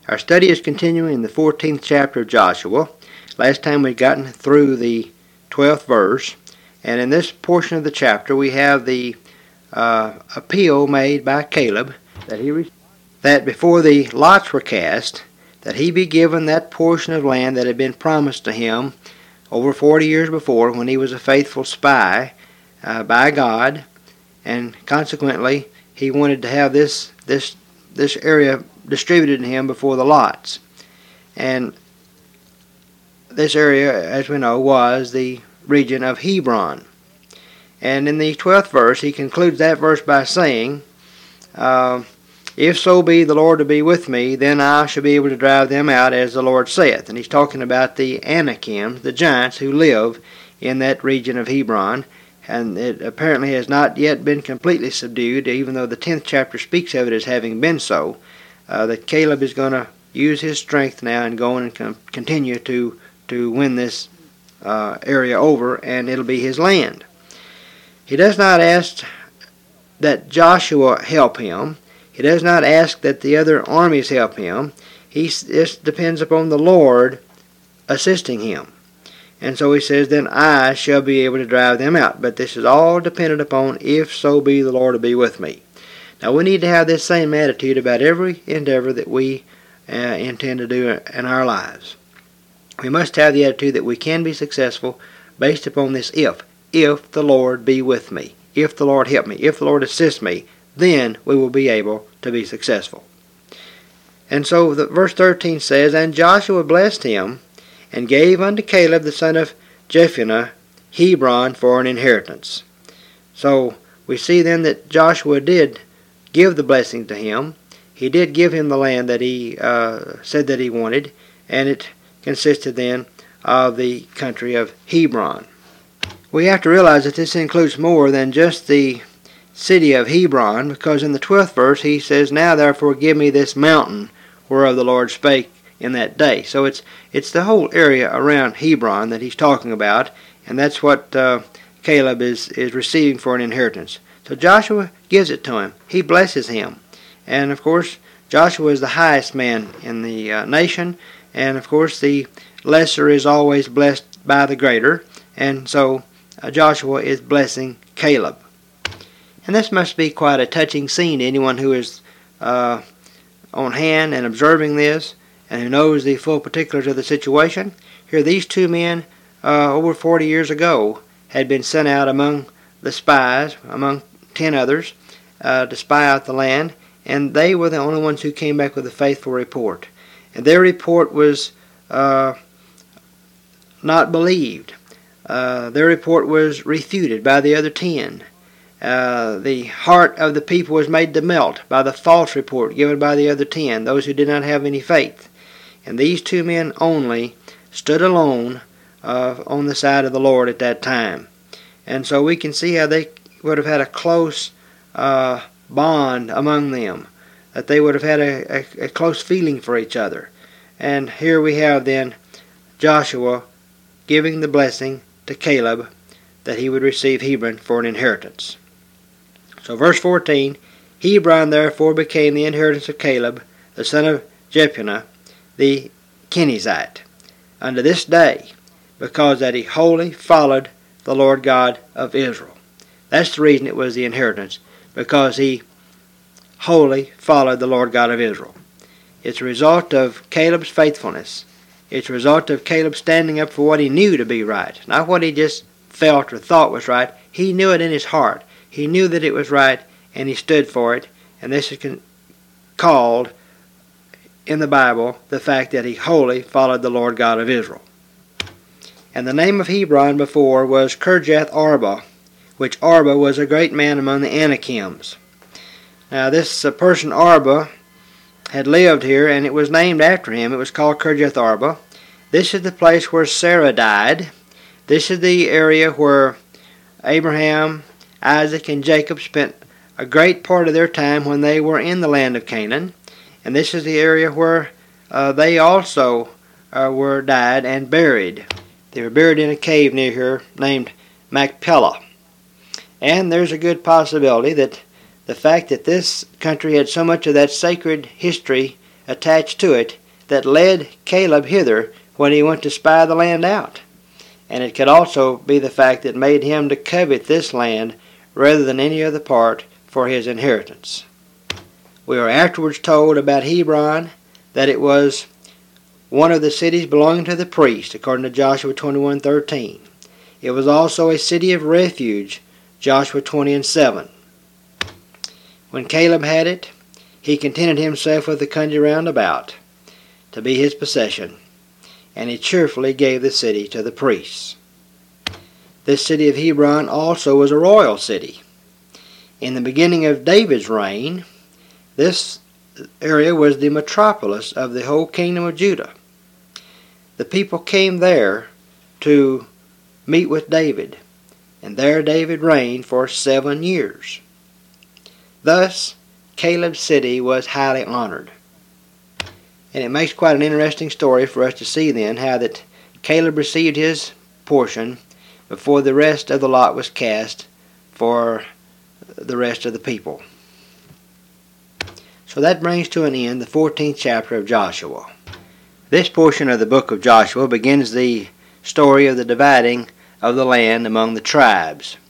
Our study is continuing in the 14th chapter of Joshua. Last time we'd gotten through the 12th verse, and in this portion of the chapter we have the appeal made by Caleb that before the lots were cast, that he be given that portion of land that had been promised to him over 40 years before when he was a faithful spy by God, and consequently he wanted to have this area distributed to him before the lots. And this area, as we know, was the region of Hebron. And in the 12th verse, he concludes that verse by saying, if so be the Lord to be with me, then I shall be able to drive them out, as the Lord saith. And he's talking about the Anakim, the giants who live in that region of Hebron. And it apparently has not yet been completely subdued, even though the 10th chapter speaks of it as having been so. That Caleb is going to use his strength now and go and continue to win this area over, and it'll be his land. He does not ask that Joshua help him. He does not ask that the other armies help him. This depends upon the Lord assisting him. And so he says, then I shall be able to drive them out. But this is all dependent upon if so be the Lord to be with me. Now we need to have this same attitude about every endeavor that we intend to do in our lives. We must have the attitude that we can be successful based upon this if. If the Lord be with me, if the Lord help me, if the Lord assist me, then we will be able to be successful. And so verse 13 says, and Joshua blessed him, and gave unto Caleb the son of Jephunneh Hebron for an inheritance. So we see then that Joshua did give the blessing to him. He did give him the land that he said that he wanted, and it consisted then of the country of Hebron. We have to realize that this includes more than just the city of Hebron, because in the 12th verse he says, now therefore give me this mountain whereof the Lord spake in that day. So it's the whole area around Hebron that he's talking about, and that's what Caleb is receiving for an inheritance. So Joshua gives it to him. He blesses him. And of course, Joshua is the highest man in the nation, and of course the lesser is always blessed by the greater, and so Joshua is blessing Caleb. And this must be quite a touching scene to anyone who is on hand and observing this, and who knows the full particulars of the situation. Here these two men over 40 years ago had been sent out among the spies, among 10 others, to spy out the land, and they were the only ones who came back with a faithful report. And their report was not believed. Their report was refuted by the other 10. The heart of the people was made to melt by the false report given by the other 10, those who did not have any faith. And these two men only stood alone on the side of the Lord at that time. And so we can see how they would have had a close bond among them, that they would have had a close feeling for each other. And here we have then Joshua giving the blessing to Caleb that he would receive Hebron for an inheritance. So verse 14, Hebron therefore became the inheritance of Caleb, the son of Jephunneh, the Kenizzite, unto this day, because that he wholly followed the Lord God of Israel. That's the reason it was the inheritance, because he wholly followed the Lord God of Israel. It's a result of Caleb's faithfulness. It's a result of Caleb standing up for what he knew to be right, not what he just felt or thought was right. He knew it in his heart. He knew that it was right, and he stood for it. And this is called in the Bible the fact that he wholly followed the Lord God of Israel. And the name of Hebron before was Kirjath Arba, which Arba was a great man among the Anakims. Now this person Arba had lived here, and it was named after him. It was called Kirjath Arba. This is the place where Sarah died. This is the area where Abraham, Isaac, and Jacob spent a great part of their time when they were in the land of Canaan. And this is the area where they also were died and buried. They were buried in a cave near here named Machpelah. And there's a good possibility that the fact that this country had so much of that sacred history attached to it that led Caleb hither when he went to spy the land out. And it could also be the fact that made him to covet this land rather than any other part for his inheritance. We are afterwards told about Hebron that it was one of the cities belonging to the priest, according to Joshua 21:13. It was also a city of refuge, Joshua 20:7. When Caleb had it, he contented himself with the country round about to be his possession, and he cheerfully gave the city to the priests. This city of Hebron also was a royal city. In the beginning of David's reign, this area was the metropolis of the whole kingdom of Judah. The people came there to meet with David, and there David reigned for 7 years. Thus, Caleb's city was highly honored. And it makes quite an interesting story for us to see then how that Caleb received his portion before the rest of the lot was cast for the rest of the people. So that brings to an end the 14th chapter of Joshua. This portion of the book of Joshua begins the story of the dividing of the land among the tribes.